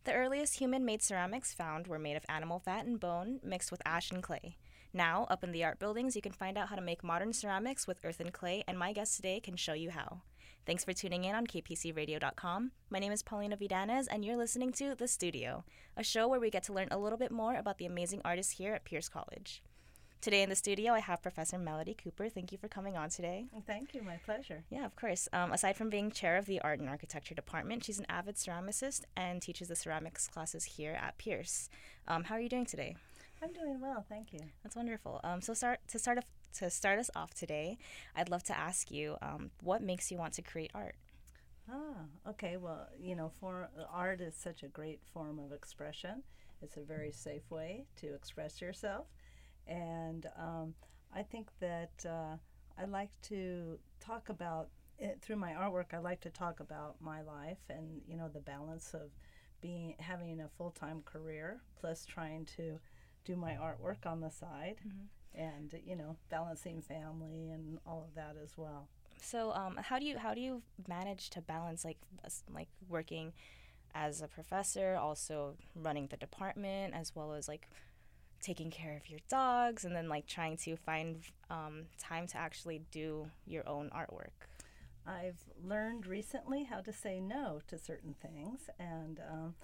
The earliest human-made ceramics found were made of animal fat and bone mixed with ash and clay. Now, up in the art buildings, you can find out how to make modern ceramics with earth and clay, and my guest today can show you how. Thanks for tuning in on kpcradio.com. My name is Paulina Vidanes, and you're listening to The Studio, a show where we get to learn a little bit more about the amazing artists here at Pierce College. Today in the studio, I have Professor Melody Cooper. Thank you for coming on today. Thank you. My pleasure. Yeah, of course. Aside from being chair of the Art and Architecture Department, she's an avid ceramicist and teaches the ceramics classes here at Pierce. How are you doing today? I'm doing well, thank you. That's wonderful. To start us off today, I'd love to ask you, what makes you want to create art? Okay. Well, art is such a great form of expression. It's a very safe way to express yourself. And I think that I like to talk about it through my artwork. I like to talk about my life and the balance of having a full-time career plus trying to do my artwork on the side, and balancing family and all of that as well. So how do you manage to balance like working as a professor, also running the department, as well as like taking care of your dogs, and then like trying to find time to actually do your own artwork? I've learned recently how to say no to certain things, and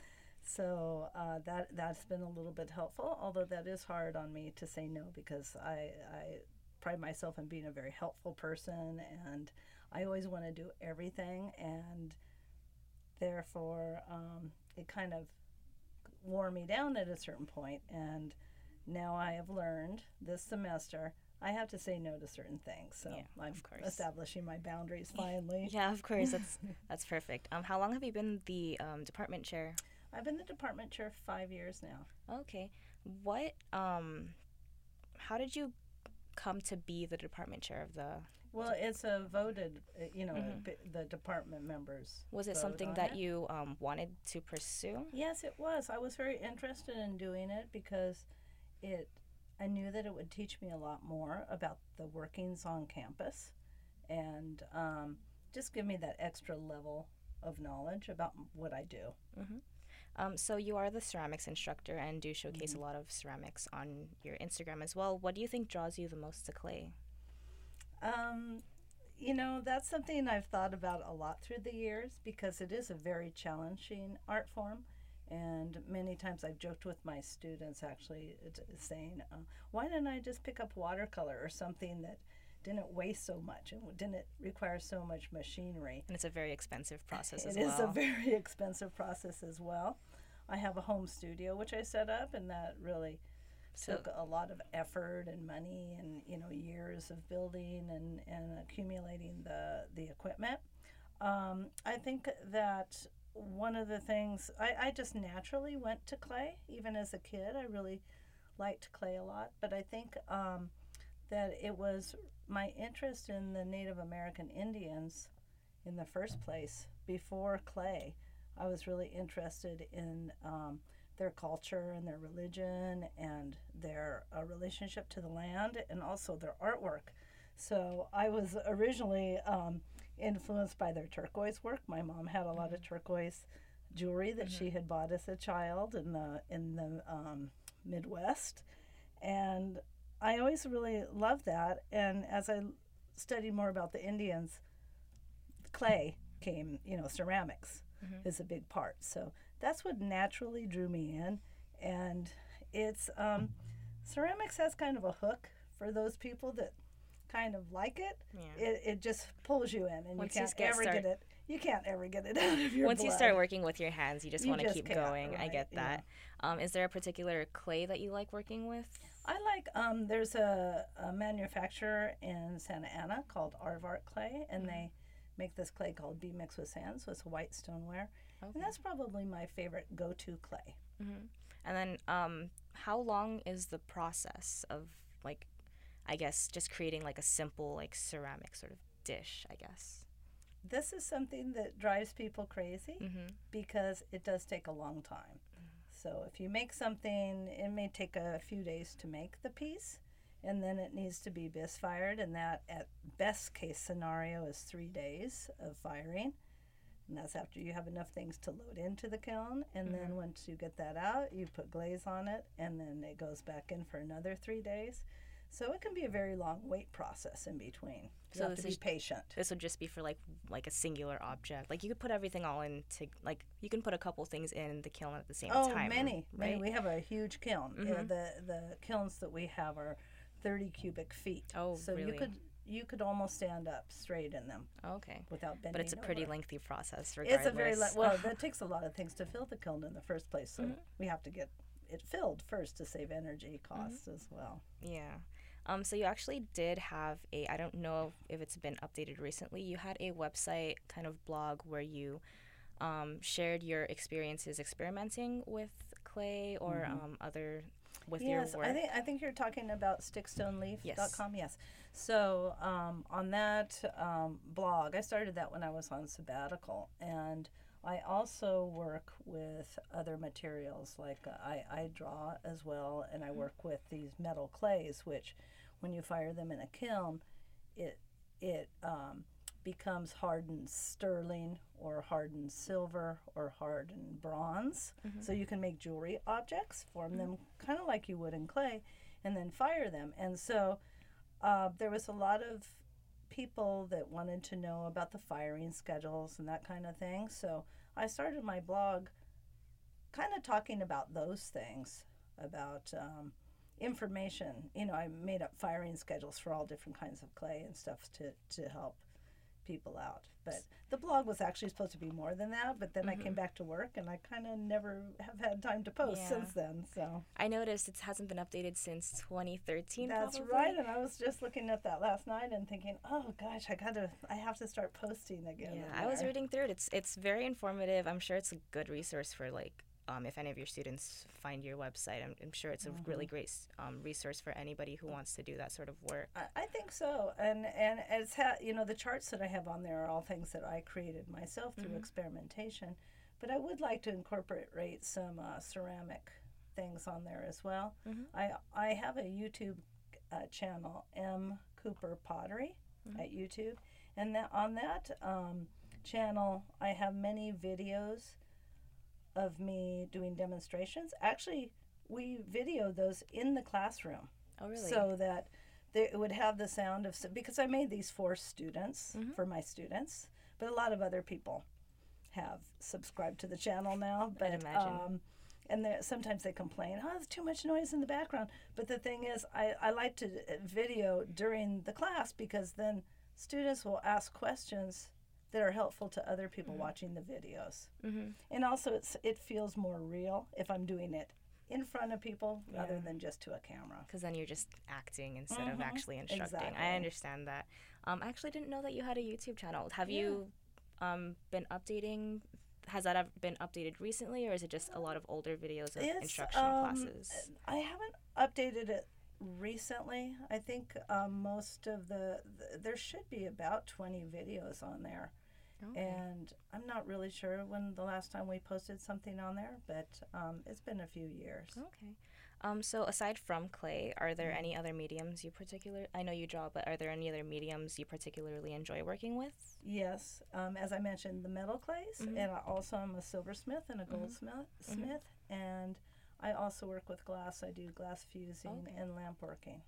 so that's been a little bit helpful, although that is hard on me to say no because I pride myself in being a very helpful person, and I always want to do everything, and therefore it kind of wore me down at a certain point, and now I have learned this semester I have to say no to certain things. So yeah, I'm establishing my boundaries finally. Yeah, of course. That's perfect. How long have you been the department chair? I've been the department chair 5 years now. Okay. What how did you come to be the department chair of the Well, it's a voted, the department members. Was it something that you wanted to pursue? Yes, it was. I was very interested in doing it because I knew that it would teach me a lot more about the workings on campus and just give me that extra level of knowledge about what I do. So you are the ceramics instructor and do showcase a lot of ceramics on your Instagram as well. What do you think draws you the most to clay? That's something I've thought about a lot through the years because it is a very challenging art form. And many times I've joked with my students actually saying, why didn't I just pick up watercolor or something that didn't waste so much and didn't require so much machinery? And it's a very expensive process as well. It is a very expensive process as well. I have a home studio which I set up, and that really took a lot of effort and money and years of building and accumulating the equipment. I think that one of the things, I just naturally went to clay. Even as a kid, I really liked clay a lot. But I think that it was my interest in the Native American Indians in the first place. Before clay, I was really interested in their culture and their religion and their relationship to the land and also their artwork. So I was originally influenced by their turquoise work. My mom had a lot of turquoise jewelry that she had bought as a child in the Midwest, and I always really loved that. And as I studied more about the Indians, clay came, ceramics is a big part. So that's what naturally drew me in, and it's ceramics has kind of a hook for those people that kind of like it. Yeah. It just pulls you in, and Once you can't ever get it out of your Once blood. you start working with your hands, you just want to keep going. Right? I get that. Yeah. Is there a particular clay that you like working with? I like, there's a manufacturer in Santa Ana called Aardvark Clay, and they make this clay called Be Mixed with Sand, so it's a white stoneware. Okay. And that's probably my favorite go-to clay. And then how long is the process of, like, I guess, just creating like a simple like ceramic sort of dish, I guess? This is something that drives people crazy because it does take a long time. So if you make something, it may take a few days to make the piece, and then it needs to be bisque fired, and that at best case scenario is 3 days of firing. And that's after you have enough things to load into the kiln. And then once you get that out, you put glaze on it, and then it goes back in for another 3 days. So it can be a very long wait process in between. You have to be patient. This would just be for like a singular object. Like you could put everything all into, like you can put a couple things in the kiln at the same time. Many. Right? We have a huge kiln. The kilns that we have are 30 cubic feet. Oh, so really? You could almost stand up straight in them. Okay. Without bending. But it's a pretty over. lengthy process, regardless. It's a very that takes a lot of things to fill the kiln in the first place. So we have to get it filled first to save energy costs as well. Yeah. So you actually did have I don't know if it's been updated recently, you had a website kind of blog where you shared your experiences experimenting with clay or other with your work. I think you're talking about stickstoneleaf.com. Yes. So on that blog, I started that when I was on sabbatical, and I also work with other materials, like I draw as well, and I work with these metal clays, which when you fire them in a kiln, it becomes hardened sterling or hardened silver or hardened bronze. So you can make jewelry objects, form them kind of like you would in clay, and then fire them. And so there was a lot of people that wanted to know about the firing schedules and that kind of thing. So I started my blog kind of talking about those things, about information. You know, I made up firing schedules for all different kinds of clay and stuff to help people out. But the blog was actually supposed to be more than that, but then I came back to work and I kind of never have had time to post since then. So I noticed it hasn't been updated since 2013. That's probably. right, and I was just looking at that last night and thinking, oh gosh, I have to start posting again. Yeah, I was reading through it. It's very informative. I'm sure it's a good resource for if any of your students find your website. I'm sure it's a really great resource for anybody who wants to do that sort of work. I think so, and it's the charts that I have on there are all things that I created myself through experimentation, but I would like to incorporate some ceramic things on there as well. I have a YouTube channel, M. Cooper Pottery, at YouTube, and on that channel I have many videos of me doing demonstrations. Actually, we video those in the classroom. Oh, really? So that it would have the sound of, because I made these for students, for my students, but a lot of other people have subscribed to the channel now. But I'd imagine. And sometimes they complain, oh, there's too much noise in the background. But the thing is, I like to video during the class, because then students will ask questions that are helpful to other people watching the videos. And also it feels more real if I'm doing it in front of people rather than just to a camera. Because then you're just acting instead of actually instructing. Exactly. I understand that. I actually didn't know that you had a YouTube channel. Have you been updating? Has that been updated recently, or is it just a lot of older videos of instructional classes? I haven't updated it recently. I think most of there should be about 20 videos on there. Okay. And I'm not really sure when the last time we posted something on there, but it's been a few years. Okay. So aside from clay, are there any other mediums you I know you draw, but are there any other mediums you particularly enjoy working with? Yes. As I mentioned, the metal clays, and I also am a silversmith and a goldsmith, and I also work with glass. I do glass fusing and lamp working.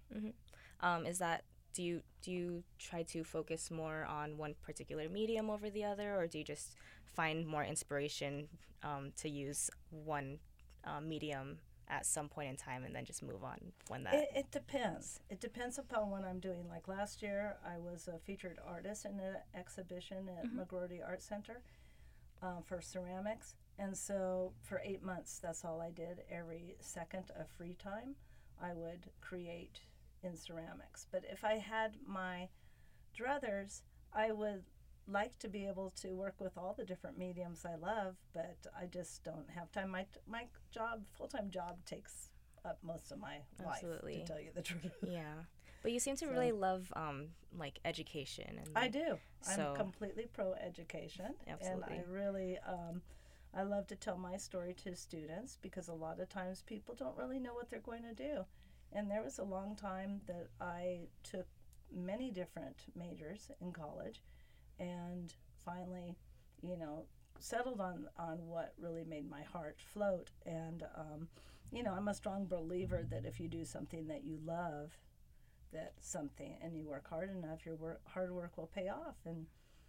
Do you try to focus more on one particular medium over the other, or do you just find more inspiration to use one medium at some point in time and then just move on when that? It depends. It depends upon what I'm doing. Like last year, I was a featured artist in an exhibition at McGroarty Art Center for ceramics. And so for 8 months, that's all I did. Every second of free time, I would create in ceramics. But if I had my druthers, I would like to be able to work with all the different mediums I love, but I just don't have time. My full-time job takes up most of my life, to tell you the truth. Yeah. But you seem to really love like education. And I do. I'm completely pro-education. Absolutely. And I really I love to tell my story to students, because a lot of times people don't really know what they're going to do. And there was a long time that I took many different majors in college, and finally, settled on what really made my heart float. And I'm a strong believer that if you do something that you love, that something, and you work hard enough, your hard work will pay off. And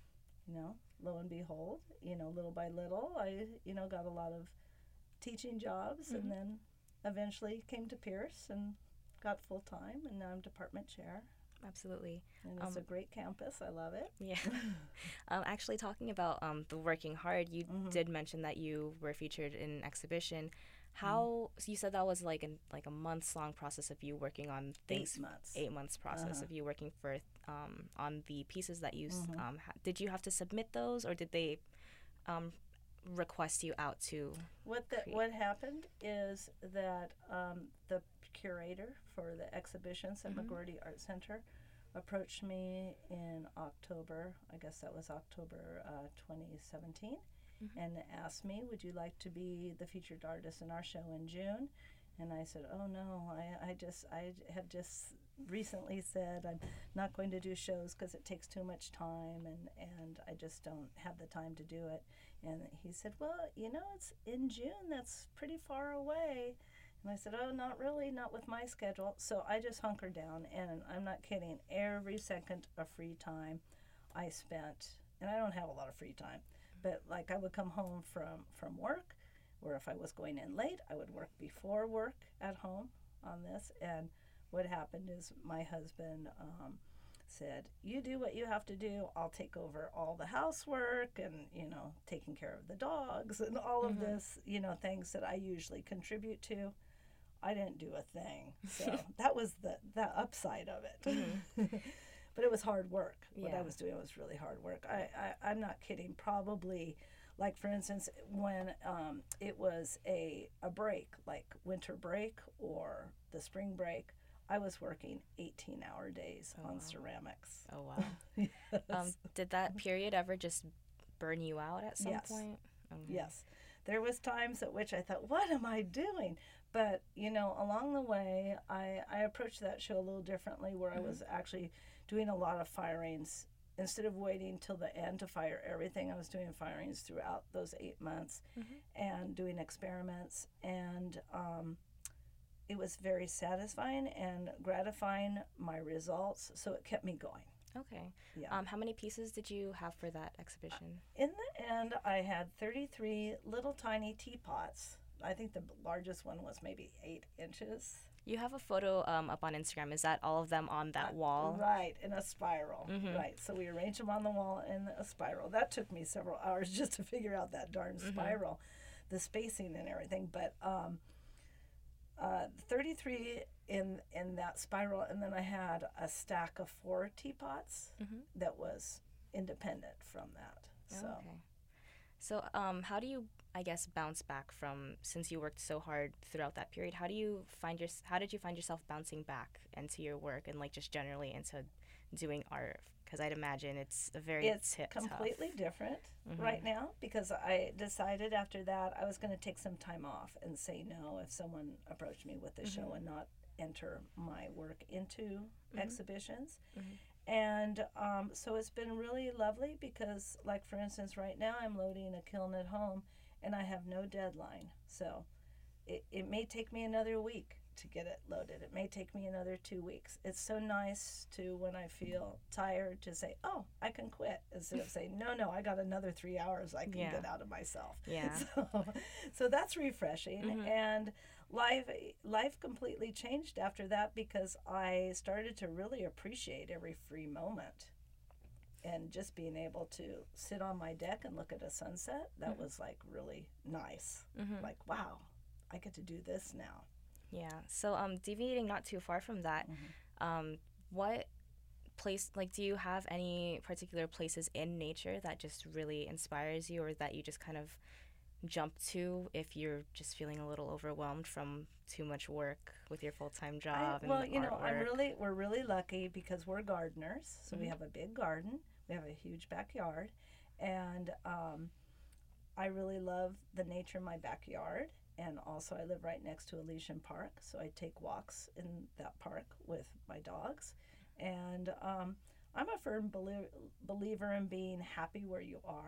lo and behold, little by little, I got a lot of teaching jobs, and then eventually came to Pierce and got full time, and now I'm department chair. Absolutely. And it's a great campus. I love it. Yeah. Actually, talking about the working hard, you did mention that you were featured in an exhibition. So you said that was like a months long process of you working on things. 8 months. 8 months process of you working for on the pieces that you did you have to submit those, or did they request you out to? What happened is that the curator for the exhibitions at McGordy Art Center approached me in October. I guess that was October 2017. And asked me, would you like to be the featured artist in our show in June? And I said, oh no, I have just recently said I'm not going to do shows because it takes too much time, and I just don't have the time to do it. And he said, well, it's in June, that's pretty far away. And I said, oh, not really, not with my schedule. So I just hunkered down, and I'm not kidding, every second of free time I spent, and I don't have a lot of free time, but like I would come home from work, or if I was going in late, I would work before work at home on this. And what happened is my husband said, you do what you have to do, I'll take over all the housework and, taking care of the dogs and all of this, things that I usually contribute to. I didn't do a thing. So that was the upside of it. But it was hard work. What I was doing was really hard work. I'm not kidding. Probably, like for instance, when it was a break, like winter break or the spring break, I was working 18-hour days on ceramics. Oh, wow. Yes. Did that period ever just burn you out at some point? Okay. Yes. There was times at which I thought, what am I doing? But, along the way, I approached that show a little differently, where I was actually doing a lot of firings. Instead of waiting till the end to fire everything, I was doing firings throughout those 8 months and doing experiments. And it was very satisfying and gratifying, my results, so it kept me going. Okay. Yeah. How many pieces did you have for that exhibition? In the end, I had 33 little tiny teapots. I think the largest one was maybe 8 inches. You have a photo up on Instagram. Is that all of them on that wall? Right, in a spiral. Right, so we arranged them on the wall in a spiral. That took me several hours just to figure out that darn spiral, the spacing and everything. But 33 in that spiral, and then I had a stack of 4 teapots that was independent from that. So. Okay. So how do you, I guess, bounce back from, since you worked so hard throughout that period, how did you find yourself bouncing back into your work and like just generally into doing art? Because I'd imagine it's completely different right now, because I decided after that I was going to take some time off and say no if someone approached me with a show and not enter my work into exhibitions. And so it's been really lovely because, like, for instance, right now I'm loading a kiln at home and I have no deadline. So it may take me another week to get it loaded. It may take me another 2 weeks. It's so nice to, when I feel tired, to say, oh, I can quit, instead of saying, no, I got another 3 hours I can get out of myself. Yeah. So that's refreshing. And life completely changed after that, because I started to really appreciate every free moment. And just being able to sit on my deck and look at a sunset, that was like really nice. Like, wow, I get to do this now. Yeah. So deviating not too far from that, what place, like, do you have any particular places in nature that just really inspires you, or that you just kind of jump to if you're just feeling a little overwhelmed from too much work with your full-time job? We're really lucky because we're gardeners, so we have a big garden, we have a huge backyard, and I really love the nature in my backyard. And also I live right next to Elysian Park, so I take walks in that park with my dogs. And I'm a firm believer in being happy where you are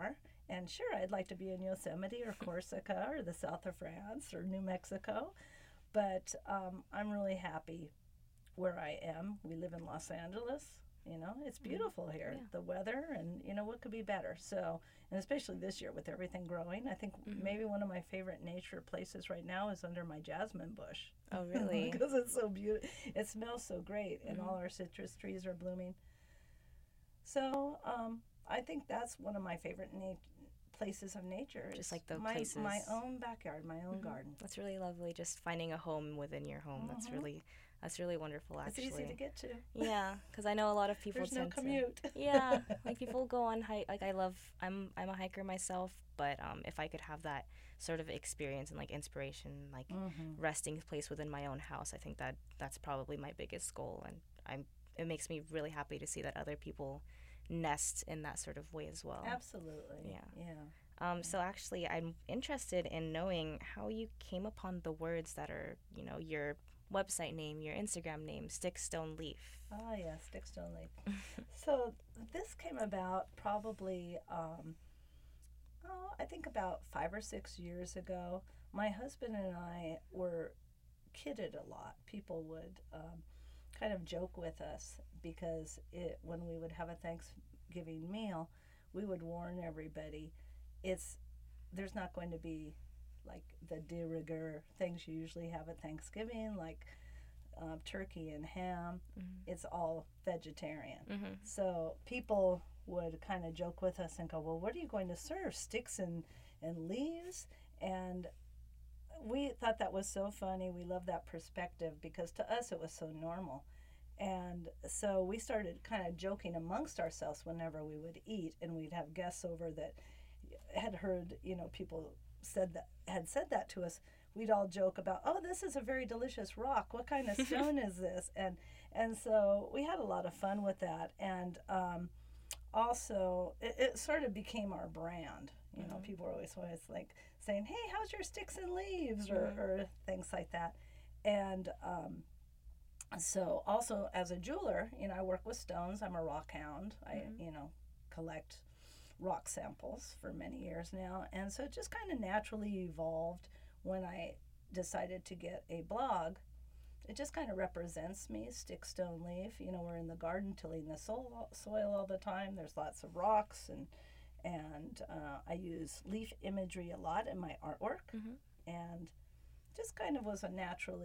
And sure, I'd like to be in Yosemite or Corsica or the south of France or New Mexico, but I'm really happy where I am. We live in Los Angeles. You know, it's beautiful here. Yeah. The weather, and you know, what could be better? So, and especially this year with everything growing, I think maybe one of my favorite nature places right now is under my jasmine bush. Oh, really? Because it's so beautiful. It smells so great, and all our citrus trees are blooming. So, I think that's one of my favorite places of nature. Just like the my, places. my own backyard, my own garden. That's really lovely. Just finding a home within your home. That's really wonderful, actually. It's easy to get to. Yeah, because I know a lot of people There's no tend commute. to. Yeah, like people go on hike. Like I'm a hiker myself, but if I could have that sort of experience and like inspiration, like resting place within my own house, I think that's probably my biggest goal, and it makes me really happy to see that other people nest in that sort of way as well. Absolutely. Yeah. So actually, I'm interested in knowing how you came upon the words that are, your website name, your Instagram name, Stick, Stone, Leaf. Ah, yeah, Stick, Stone, Leaf. So this came about probably, I think about 5 or 6 years ago. My husband and I were kidded a lot. People would kind of joke with us because when we would have a Thanksgiving meal, we would warn everybody there's not going to be like the de rigueur things you usually have at Thanksgiving, like turkey and ham. It's all vegetarian. So people would kind of joke with us and go, well, what are you going to serve? Sticks and leaves? And we thought that was so funny. We loved that perspective because to us it was so normal. And so we started kind of joking amongst ourselves whenever we would eat, and we'd have guests over that had heard, people had said that to us. We'd all joke about, oh, this is a very delicious rock. What kind of stone is this? And so we had a lot of fun with that. And also, it sort of became our brand. People were always like saying, hey, how's your sticks and leaves? Or things like that. And so also as a jeweler, I work with stones. I'm a rock hound. I, collect rock samples for many years now. And so it just kind of naturally evolved when I decided to get a blog. It just kind of represents me, Stick, Stone, Leaf. We're in the garden tilling the soil all the time. There's lots of rocks, and I use leaf imagery a lot in my artwork. And just kind of was a natural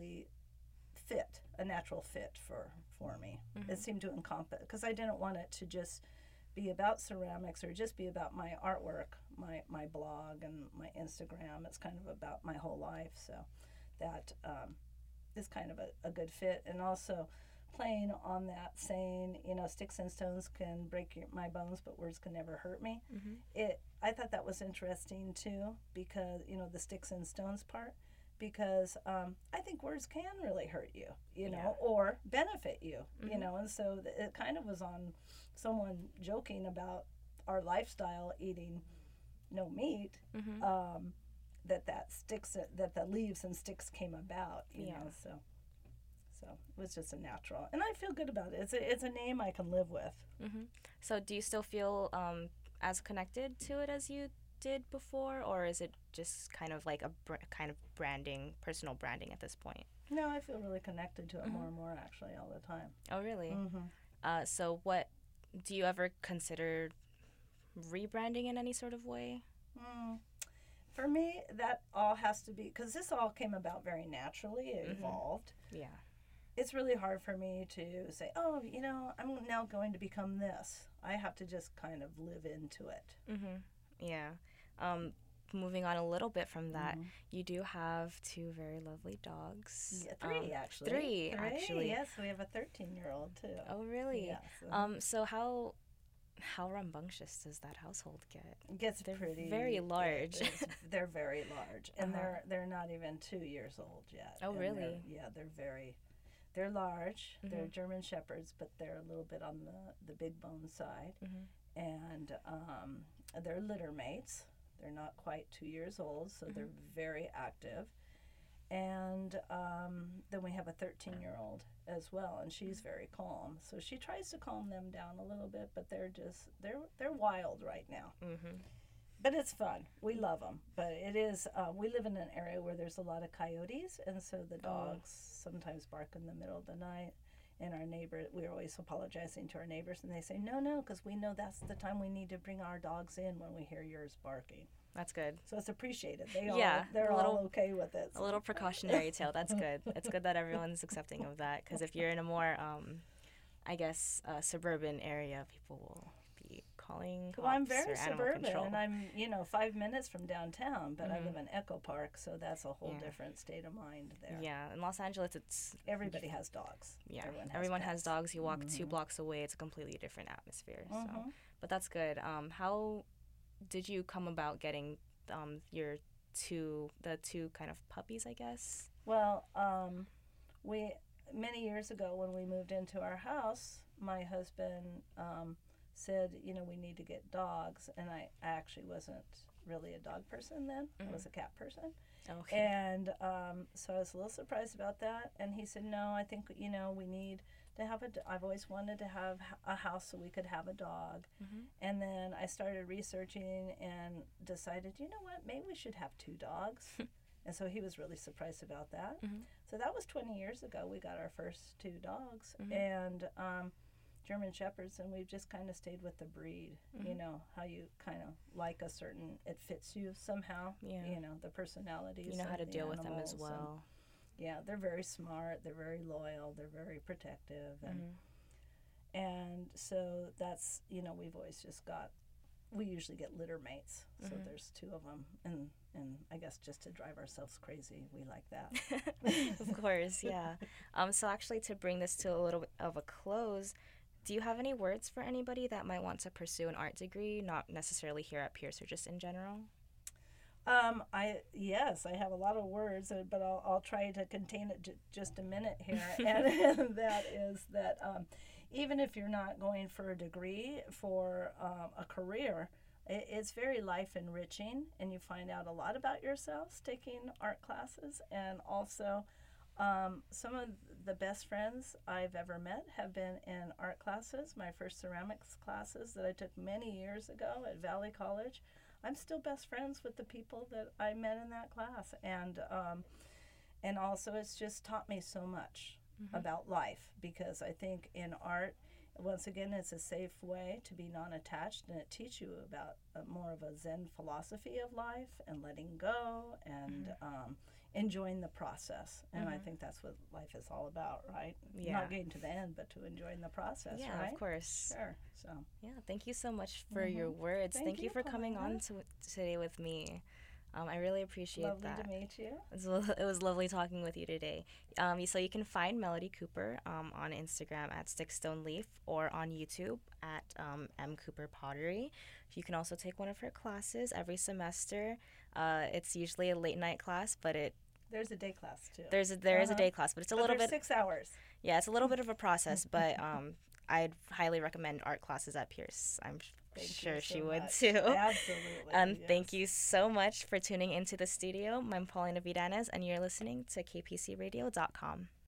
fit for me. It seemed to encompass, because I didn't want it to just be about ceramics or just be about my artwork, my blog and my Instagram. It's kind of about my whole life, so that is kind of a good fit. And also playing on that saying, sticks and stones can break my bones, but words can never hurt me. I thought that was interesting too, because the sticks and stones part, because I think words can really hurt you, or benefit you, and so it kind of was on someone joking about our lifestyle, eating no meat, that the leaves and sticks came about, you know, so it was just a natural, and I feel good about it. It's a name I can live with. So do you still feel as connected to it as you did before, or is it just kind of like a kind of branding, personal branding at this point? No, I feel really connected to it more and more, actually, all the time. Oh, really? So what, do you ever consider rebranding in any sort of way? For me, that all has to be, because this all came about very naturally. It evolved. Yeah. It's really hard for me to say, oh, I'm now going to become this. I have to just kind of live into it. Yeah. Moving on a little bit from that, you do have 2 very lovely dogs. Yeah, 3 actually. 3 actually. Yes, we have a 13-year-old too. Oh, really? Yes. So how rambunctious does that household get? It gets They're pretty very large. They're very large, and they're not even 2 years old yet. Oh, and really? They're large. They're German Shepherds, but they're a little bit on the big bone side. And they're litter mates. They're not quite 2 years old, so they're very active. And then we have a 13-year-old as well, and she's very calm. So she tries to calm them down a little bit, but they're wild right now. but it's fun. We love them. But it is, we live in an area where there's a lot of coyotes, and so the dogs sometimes bark in the middle of the night. And our neighbor, we're always apologizing to our neighbors, and they say, no, because we know that's the time we need to bring our dogs in when we hear yours barking. That's good. So it's appreciated. They're all okay with it. So. A little precautionary tale. That's good. It's good that everyone's accepting of that, because if you're in a more, suburban area, people will be calling cops. Well, I'm very or animal suburban, control. and I'm 5 minutes from downtown, but I live in Echo Park, so that's a whole different state of mind there. Yeah, in Los Angeles, it's everybody has dogs. Yeah, everyone has dogs. You walk 2 blocks away, it's a completely different atmosphere. So, but that's good. How did you come about getting the two kind of puppies, I guess? Well, we many years ago when we moved into our house, my husband said, we need to get dogs, and I actually wasn't really a dog person then. I was a cat person. Okay. And so I was a little surprised about that, and he said, no, I think, we need to have I've always wanted to have a house so we could have a dog. And then I started researching and decided, you know what, maybe we should have 2 dogs. And so he was really surprised about that. So that was 20 years ago. We got our first 2 dogs, and German Shepherds, and we've just kind of stayed with the breed. How you kind of like it fits you somehow. Yeah. The personalities. You know how to deal with them as well. Yeah, they're very smart, they're very loyal, they're very protective, and so that's, we've always just we usually get litter mates, so there's 2 of them, and I guess just to drive ourselves crazy, we like that. Of course, yeah. So actually, to bring this to a little bit of a close, do you have any words for anybody that might want to pursue an art degree, not necessarily here at Pierce or just in general? Yes, I have a lot of words, but I'll try to contain it just a minute here, and that is that even if you're not going for a degree, for a career, it's very life enriching, and you find out a lot about yourselves taking art classes, and also some of the best friends I've ever met have been in art classes. My first ceramics classes that I took many years ago at Valley College, I'm still best friends with the people that I met in that class, and also it's just taught me so much about life, because I think in art, once again, it's a safe way to be non-attached, and it teaches you about more of a Zen philosophy of life and letting go and enjoying the process. And I think that's what life is all about, right? Yeah. Not getting to the end, but to enjoying the process, yeah, right? Yeah, of course. Sure. So. Yeah, thank you so much for your words. Thank you for coming on today with me. I really appreciate that. Lovely to meet you. It was lovely talking with you today. So you can find Melody Cooper on Instagram at Stickstone or on YouTube at M Cooper Pottery. You can also take one of her classes every semester. It's usually a late night class, but there's a day class too. There is a day class, but it's a little bit 6 hours. Yeah, it's a little bit of a process, but I'd highly recommend art classes at Pierce. I'm sure she would too. Absolutely. And thank you so much for tuning into the studio. I'm Paulina Vidanes, and you're listening to kpcradio.com.